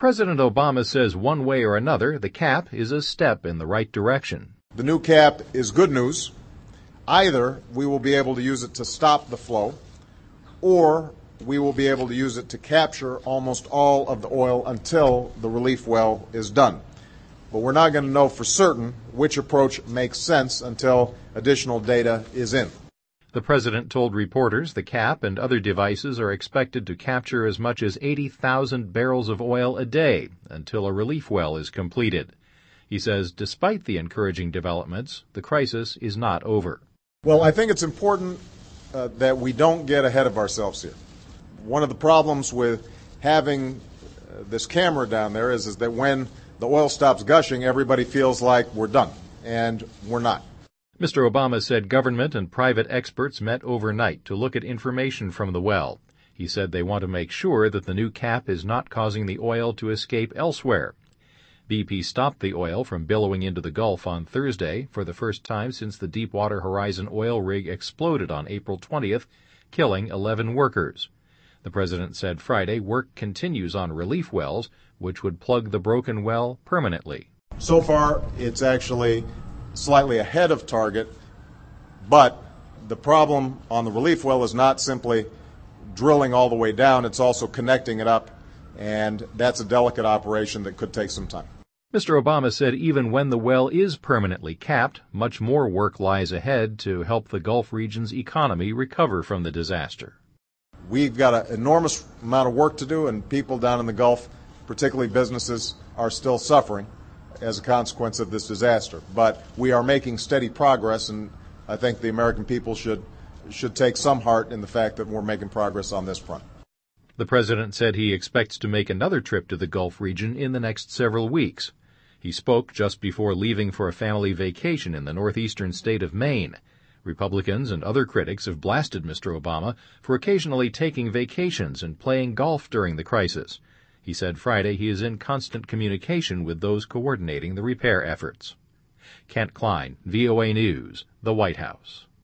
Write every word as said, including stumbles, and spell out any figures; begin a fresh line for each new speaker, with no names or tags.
President Obama says one way or another, the cap is a step in the right direction.
The new cap is good news. Either we will be able to use it to stop the flow, or we will be able to use it to capture almost all of the oil until the relief well is done. But we're not going to know for certain which approach makes sense until additional data is in.
The president told reporters the cap and other devices are expected to capture as much as eighty thousand barrels of oil a day until a relief well is completed. He says despite the encouraging developments, the crisis is not over.
Well, I think it's important uh, that we don't get ahead of ourselves here. One of the problems with having uh, this camera down there is, is that when the oil stops gushing, everybody feels like we're done, and we're not.
Mister Obama said government and private experts met overnight to look at information from the well. He said they want to make sure that the new cap is not causing the oil to escape elsewhere. B P stopped the oil from billowing into the Gulf on Thursday for the first time since the Deepwater Horizon oil rig exploded on April twentieth, killing eleven workers. The president said Friday work continues on relief wells, which would plug the broken well permanently.
So far, it's actually slightly ahead of target, but the problem on the relief well is not simply drilling all the way down, it's also connecting it up, and that's a delicate operation that could take some time.
Mister Obama said even when the well is permanently capped, much more work lies ahead to help the Gulf region's economy recover from the disaster.
We've got an enormous amount of work to do, and people down in the Gulf, particularly businesses, are still suffering as a consequence of this disaster. But we are making steady progress, and I think the American people should should take some heart in the fact that we're making progress on this front.
The president said he expects to make another trip to the Gulf region in the next several weeks. He spoke just before leaving for a family vacation in the northeastern state of Maine. Republicans and other critics have blasted Mister Obama for occasionally taking vacations and playing golf during the crisis. He said Friday he is in constant communication with those coordinating the repair efforts. Kent Klein, V O A News, the White House.